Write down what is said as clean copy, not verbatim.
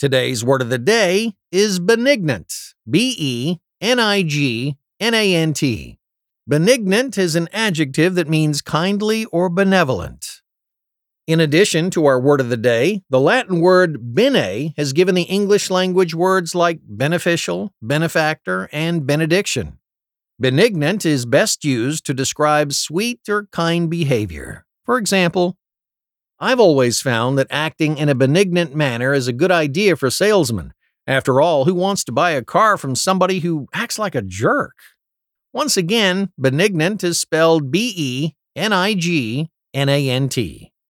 Today's word of the day is benignant. Benignant. Benignant is an adjective that means kindly or benevolent. In addition to our word of the day, the Latin word bene has given the English language words like beneficial, benefactor, and benediction. Benignant is best used to describe sweet or kind behavior. For example, I've always found that acting in a benignant manner is a good idea for salesmen. After all, who wants to buy a car from somebody who acts like a jerk? Once again, benignant is spelled Benignant.